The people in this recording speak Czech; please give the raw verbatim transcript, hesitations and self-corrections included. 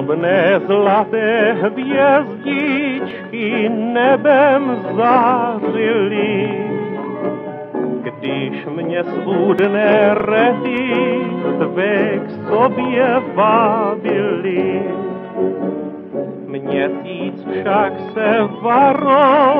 drobné zlaté hvězdičky nebem zářily. Když mě svůdné rety tvé k sobě vábily, měsíc však se varoval